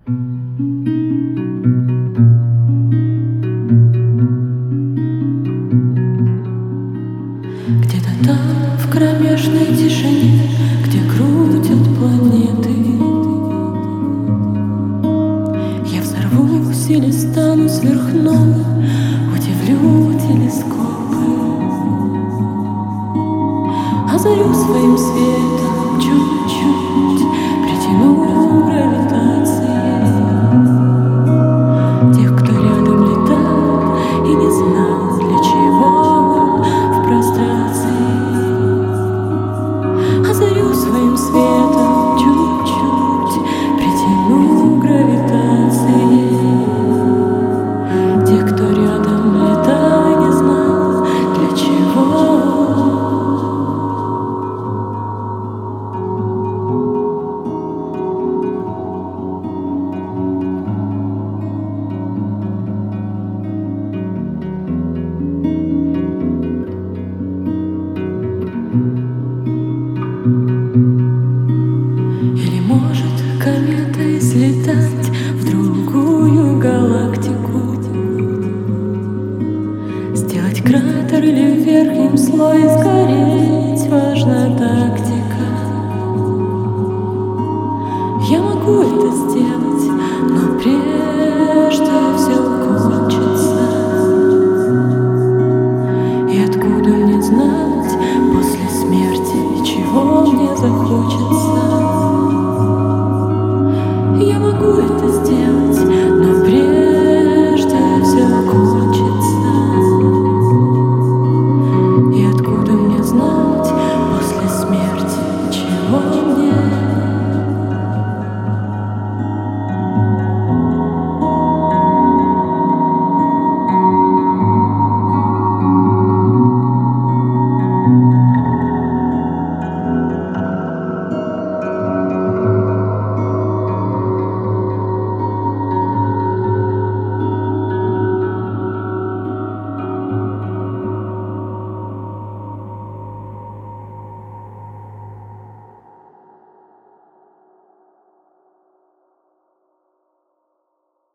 Где-то там, в кромешной тишине, где крутят планеты, я взорвусь или стану сверхновой, удивлю телескопы, озарю своим светом чуть-чуть, притяну гравитацией тех, кто рядом летал и не знал, для чего в прострации. Озарю своим светом чуть-чуть, притяну гравитацией тех, кто рядом летал и не знал, для чего. Или может кометой слетать в другую галактику, сделать кратер или верхним слой сгореть, важна тактика. Я могу это сделать, но прежде все кончится. И откуда мне знать после смерти, чего мне захочется? Я могу это сделать.